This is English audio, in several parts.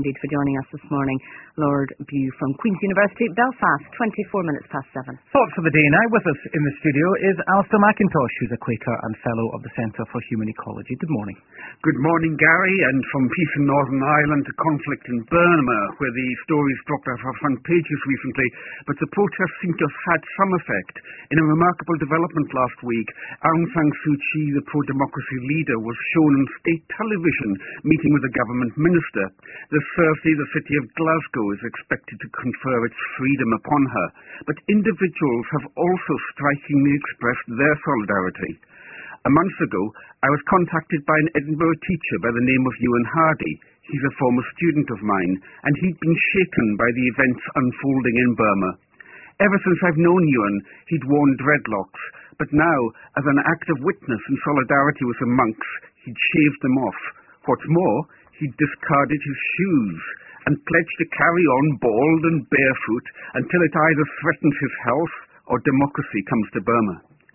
indeed for joining us this morning. Lord Bew from Queen's University, Belfast, 24 minutes past 7. Thoughts for the day now. With us in the studio is Alistair McIntosh, who's a Quaker and Fellow of the Centre for Human Ecology. Good morning. Good morning, Gary. And from peace in Northern Ireland to conflict in Burma, where the stories dropped off our front pages recently, but the protests seem to have had some effect. In a remarkable development last week, Aung San Suu Kyi, the pro-democracy leader, was shown on state television meeting with a government minister. This Thursday, the city of Glasgow is expected to confer its freedom upon her, but individuals have also strikingly expressed their solidarity. A month ago, I was contacted by an Edinburgh teacher by the name of Ewan Hardy. He's a former student of mine, and he'd been shaken by the events unfolding in Burma. Ever since I've known Ewan, he'd worn dreadlocks, but now, as an act of witness and solidarity with the monks, he'd shaved them off. What's more, he'd discarded his shoes and pledged to carry on bald and barefoot until it either threatens his health or democracy comes to Burma.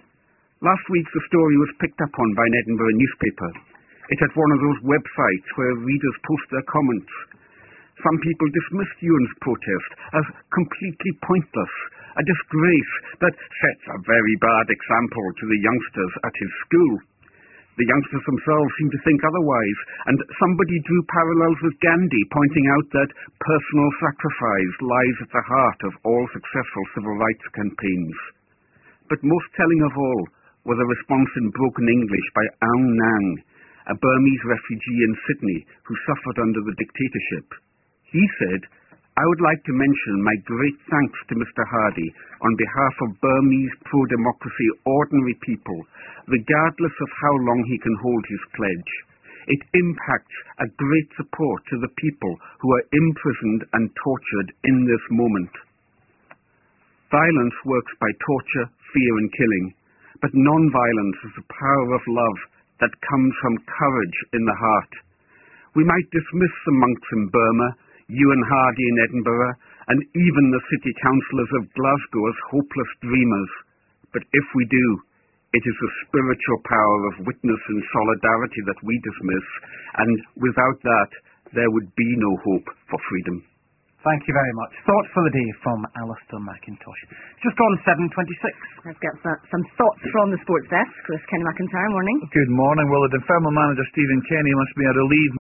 Last week, the story was picked up on by an Edinburgh newspaper. It had one of those websites where readers post their comments. Some people dismissed Ewan's protest as completely pointless, a disgrace that sets a very bad example to the youngsters at his school. The youngsters themselves seem to think otherwise, and somebody drew parallels with Gandhi, pointing out that personal sacrifice lies at the heart of all successful civil rights campaigns. But most telling of all was a response in broken English by Aung Nang, a Burmese refugee in Sydney who suffered under the dictatorship. He said, "I would like to mention my great thanks to Mr. Hardy on behalf of Burmese pro-democracy ordinary people, regardless of how long he can hold his pledge. It impacts a great support to the people who are imprisoned and tortured in this moment." Violence works by torture, fear and killing, but non-violence is the power of love that comes from courage in the heart. We might dismiss the monks in Burma, Ewan Hardy in Edinburgh, and even the city councillors of Glasgow as hopeless dreamers. But if we do, it is the spiritual power of witness and solidarity that we dismiss, and without that, there would be no hope for freedom. Thank you very much. Thoughts for the day from Alistair McIntosh. Just on 7:26. Let's get some thoughts from the sports desk with Kenny McIntyre. Morning. Good morning. Well, the Dunfermline manager Stephen Kenny must be out of leave